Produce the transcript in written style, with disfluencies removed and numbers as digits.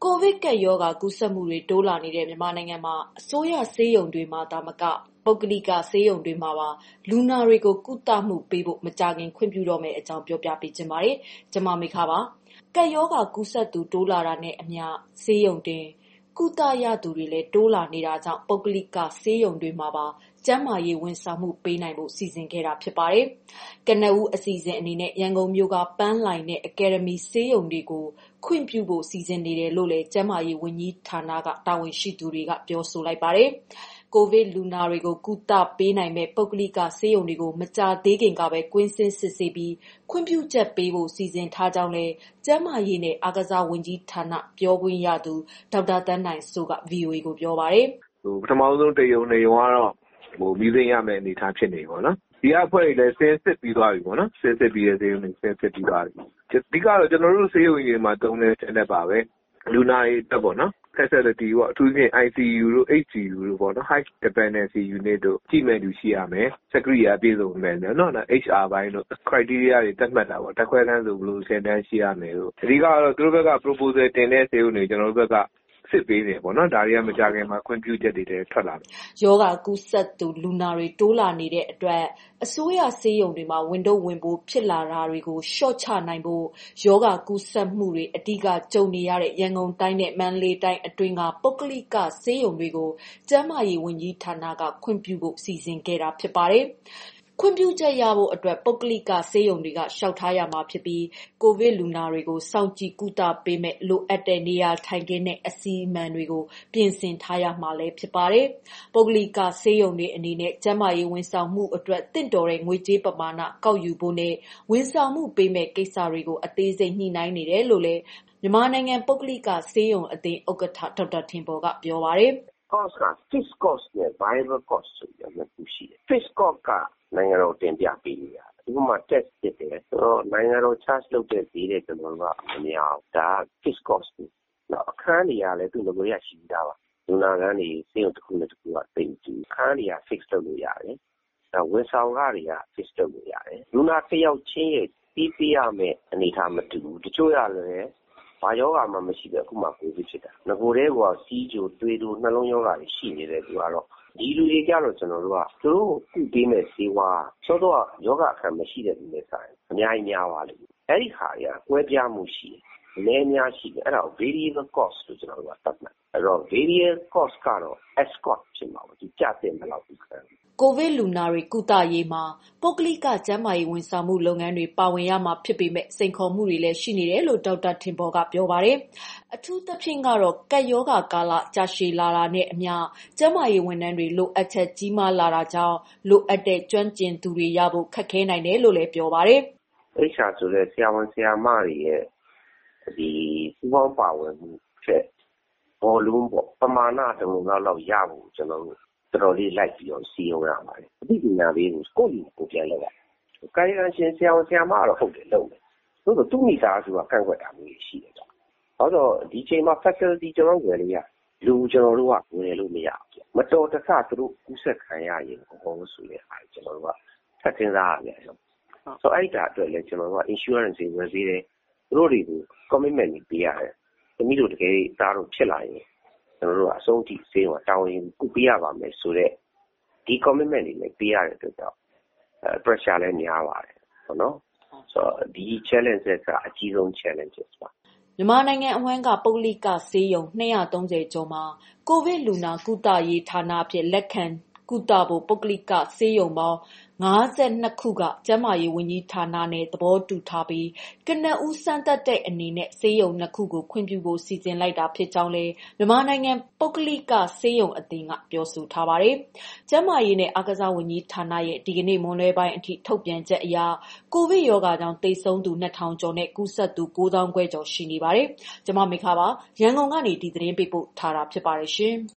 ကိုဗစ်ကပ်ရောဂါကူးစက်မှုတွေတိုးလာနေတဲ့မြန်မာနိုင်ငံမှာအစိုးရဆေးရုံတွေမှာသာမကပုဂ္ဂလိကဆေးရုံတွေမှာပါလူနာတွေကိုကုသမှုပေးဖို့မကြာခင်ခွင့်ပြုတော့မယ့်အကြောင်းပြောပြပေးချင်ပါတယ်။ကျွန်မမိခပါ။ကပ်ရောဂါကူးစက်သူတိုးလာတာနဲ့အမျှဆေးရုံတင်ကုသရသူတွေလည်းတိုးလာနေတာကြောင့်ပုဂ္ဂလိကဆေးရုံတွေမှာပါကျန်းမာရေးဝန်ဆောင်မှုပေးနိုင်ဖို့စီစဉ်ခဲ့တာဖြစ်ပါတယ်။ကနဦးအစီအစဉ်အနေနဲ့ရန်ကုန်မြို့ကပန်းလှိုင်နဲ့အကယ်ဒမီဆေးရုံတွေကိုခွင့်ပြုဖို့စီစဉ်နေတယ်လို့လည်းကျန်းမာရေးဝန်ကြီးဌာနကတာဝန်ရှိသူတွေကပြောဆိုလိုက်ပါတယ်။ကိုဗစ်လူနာတွေကိုကုသပေးနိုင်မဲ့ပုဂ္ဂလိကဆေးရုံတွေကိုမကြာသေးခင်ကပဲကွင်းဆင်းစစ်ဆေးပြီးခွင့်ပြုချက်ပေးဖို့စီစဉ်ထားကြောင်းလည်းကျန်းမာရေးနဲ့အားကစားဝန်ကြီးဌာနပြောခွင့်ရသူဒေါက်တာသန်းနိုင်စိုးက VOA ကိုပြောပါတယ်။ပထမဆုံးတရုံကတော့မီးသိမ်းရမယ့်အနေအထားဖြစ်နေပေါ့နော်။ဒီအဖွဲ့တွေလည်းဆင်းစစ်ပြီးသွားပြီပေါ့နော်။ဆင်းစစ်ပြီးတဲ့ဆေးရုံတွေဆင်းစစ်ပြီးသွားပြီ။အဓိကတော့ကျွန်တော်တို့ဆေးရုံတွေမှာသုံးတဲ့ချက်လက်ပါပဲ။လူနာတွေတက်ပေါ့နော်။ facility ပေါ့အထူးသဖြင့် ICU တို့ HCU တို့ပေါ့နော် high dependency unit တို့ကြည့်မဲ့လူရှိရမယ်စက်ကရိယာပြည့်စုံမယ်နော် HR ဘိုင်းတို့ criteria တွေတက်မှတ်တာပေါ့တက်ခွဲတန်းဆိုဘယ်လိုဆယ်တန်းရှိရမယ်လို့အဓိကတော့သူတို့ဘက်က proposal တင်တဲ့ဆေးရုံတွေကျွန်တော်တို့ဘက်ကစစ်ပေးနေပေါ့နော်ဒါတွေကမကြခင်မှာခွင့်ပြုချက်တွေထွက်လာတယ်။ယောဂကူးစက်သူလူနာတွေတိုးလာနေတဲ့အတွက်အစိုးရဆေးရုံတွေမှာဝန်ထုတ်ဝန်ပိုးဖြစ်လာတာတွေကိုလျှော့ချနိုင်ဖို့ယောဂကူးစက်မှုတွေအဓိကကြုံနေရတဲ့ရန်ကုန်တိုင်းနဲ့မန္တလေးတိုင်းအတွင်းကပုဂ္ဂလိကဆေးရုံတွေကိုကျန်းမာရေးဝန်ကြီးဌာနကခွင့်ပြုဖို့စီစဉ်ခဲ့တာဖြစ်ပါတယ်။ခွင့်ပြုချက်ရဖို့အတွက်ပုဂ္ဂလိကဆေးရုံတွေကလျှောက်ထားရမှာဖြစ်ပြီးကိုဗစ်လူနာတွေကိုစောင့်ကြည့်ကုသပေးမဲ့လိုအပ်တဲ့နေရာထိုင်ခင်းနဲ့အစီအမံတွေကိုပြင်ဆင်ထားရမှာလည်းဖြစ်ပါတယ်။ပုဂ္ဂလိကဆေးရုံတွေအနေနဲ့ကျန်းမာရေးဝန်ဆောင်မှုအတွက်တင့်တော်တဲ့ငွေကြေးပမာဏကောက်ယူဖို့နဲ့ဝန်ဆောင်မှုပေးမဲ့ကိစ္စတွေကိုအသေးစိတ်ညှိနှိုင်းနေတယ်လို့လည်းမြန်မာနိုင်ငံပုဂ္ဂလိကဆေးရုံအသင်းဥက္ကဋ္ဌဒေါက်တာထင်ပေါ်ကပြောပါတယ်။ cost က fixed cost နဲ့ variable cost ဆိုပြီးနှစ်ခုရှိတယ်။ fixed cost ကနိုင်ငံတော်တင်ပြပေးနေရတယ်။ဒီမှာ test ဖြစ်တယ်ဆိုတော့နိုင်ငံတော် charge လုပ်တဲ့ဈေးတဲ့ကျွန်တော်တို့ကမများဘူး။ဒါက fixed cost တွေ။နောက်အခန်းတွေကလည်းသူ့လိုရရှိတာပါ။လူနာခန်းတွေဆေးရုံတစ်ခုနဲ့တစ်ခုကတိတ်တူအခန်းတွေက fix လုပ်လို့ရတယ်။နောက်ဝန်ဆောင်ခတွေက fix လုပ်လို့ရတယ်။လူနာတစ်ယောက်ချင်းရဲ့ပေးရမယ့်အနေအထားမတူဘူး။တချို့ရလည်းဘာယောဂမှမရှိပဲအခုမှကိုဗစ်ဖြစ်တာ။ငကိုယ်တည်းကစီးကြိုတွေးတို့နှလုံးယောဂတွေရှိနေတဲ့သူကတော့ဒီလူတွေကြတော့ကျွန်တော်တို့ကသူတို့ကုပေးမဲ့ဈေးဝါးစောတော့ယောဂအခါမရှိတဲ့လူတွေဆိုင်အများကြီးများသွားလိမ့်မယ်။အဲ့ဒီခါတွေကကွဲပြားမှုရှိတယ်။အနည်းများရှိတယ်။အဲ့ဒါကို variable cost လို့ကျွန်တော်တို့ကသတ်မှတ်။အဲ့တော့ variable cost ကတော့ escort ဖြစ်မှာပေါ့ဒီကြတဲ့ဘယ်လောက်ဒီခံကိုဗစ်လူနာတွေကုသရေးမှာပုဂ္ဂလိကကျန်းမာရေးဝန်ဆောင်မှုလုပ်ငန်းတွေပါဝင်ရမှာဖြစ်ပေမဲ့စိန်ခေါ်မှုတွေလည်းရှိနေတယ်လို့ဒေါက်တာထင်ပေါ်ကပြောပါတယ်။အထူးသဖြင့်ကတော့ကပ်ရောဂါကာလကြာရှည်လာတာနဲ့အမျှကျန်းမာရေးဝန်ထမ်းတွေလိုအပ်ချက်ကြီးမားလာတာကြောင့်လိုအပ်တဲ့ကျွမ်းကျင်သူတွေရဖို့ခက်ခဲနိုင်တယ်လို့လည်းပြောပါတယ်။ HR ဆိုတဲ့ဆရာဝန်ဆရာမတွေရဲ့ဒီပူးပေါင်းပါဝင်မှုချက်ဘောလုံးပေါ့ပမာဏတလုံးလောက်ရဖို့ကျွန်တော်တို့တော်တော်လေးလိုက်ပြီးတော့စီရင်ရပါတယ်။အသိပညာပေးကိုကိုယ့်လူကိုပြန်လုပ်ရတယ်။ကာယကံရှင်ဆရာဝန်ဆရာမကတော့ဟုတ်တယ်လုပ်တယ်။သို့သောသူ့မိသားစုကကန့်ကွက်တာမျိုးရှိတယ်ကြောင့်။ဟောတော့ဒီချိန်မှာ facility ကျွန်တော်ဝယ်လို့ရလူကျွန်တော်တို့ကဝယ်လို့မရဘူး။မတော်တဆသူတို့ကူးစက်ခံရရင်ဘုံဆိုတဲ့အားကျွန်တော်တို့ကဖတ်သင်စားရတယ်။ဆိုအဲ့ဒါအတွက်လည်းကျွန်တော်တို့က insurance တွေဝယ်ပေးတယ်။သူတို့တွေကို commitment တွေပေးရတယ်။သမီးတို့တကယ်သားတို့ဖြစ်လာရင်ကျွန်တော်တို့ကအဆုံးထိစေးအောင်တောင်းရင်ကုပေးရပါမယ်ဆိုတော့ဒီ commitment တွေလည်းပေးရတဲ့အတွက်ကြောင့်pressure လည်းများပါတယ်ဟုတ်နော်ဆိုတော့ဒီ challenge ကအကြီးဆုံး challenges ပါမြန်မာနိုင်ငံအဝန်းကပုဂ္ဂလိကဆေးရုံ230ကျော်မှာကိုဗစ်လူနာကုသရေးဌာနအဖြစ်လက်ခံကုသဖို့ပုဂ္ဂလိကဆေးရုံပေါင်း52ခုကကျန်းမာရေးဝန်ကြီးဌာနနဲ့သဘောတူထားပြီးကနဦးစမ်းသပ်တဲ့အနေနဲ့ဆေးရုံ2ခုကိုခွင့်ပြုဖို့စီစဉ်လိုက်တာဖြစ်ကြောင်းလည်းမြန်မာနိုင်ငံပုဂ္ဂလိကဆေးရုံအသင်းကပြောဆိုထားပါတယ်။ကျန်းမာရေးနဲ့အားကစားဝန်ကြီးဌာနရဲ့ဒီကနေ့မွန်းလွဲပိုင်းအထိထုတ်ပြန်ချက်အရကိုဗစ်ရောဂါကြောင့်သေဆုံးသူ2000ကျော်နဲ့ကူးစက်သူ9000ကျော်ရှိနေပါတယ်။ကျွန်မမိခပါရန်ကုန်ကနေဒီသတင်းပေးပို့ထားတာဖြစ်ပါတယ်ရှင်။